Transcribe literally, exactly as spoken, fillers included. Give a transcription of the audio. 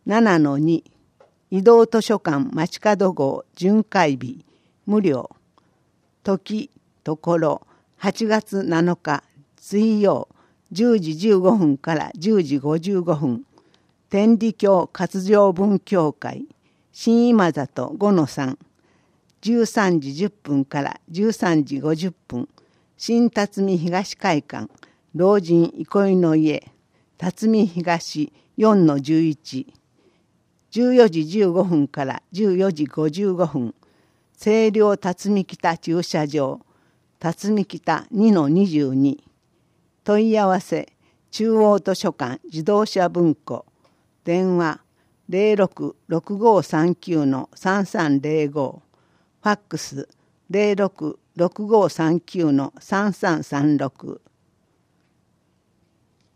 ななのに 移動図書館街角号巡回日無料。時、ところはちがつなのか水曜じゅうじじゅうごふんからじゅうじごじゅうごふん。天理教活上文教会新今里 ごのさん。じゅうさんじじゅっぷんからじゅうさんじごじゅっぷん。新辰巳東会館老人憩いの家辰巳東 よんのじゅういち。じゅうよじじゅうごふんからじゅうよじごじゅうごふん。清涼辰巳北駐車場辰巳北 にのにじゅうに。問い合わせ中央図書館自動車文庫電話 ゼロろく ろくごさんきゅう のさんさんゼロご。ファックス ゼロろく ろくごさんきゅう のさんさんさんろく。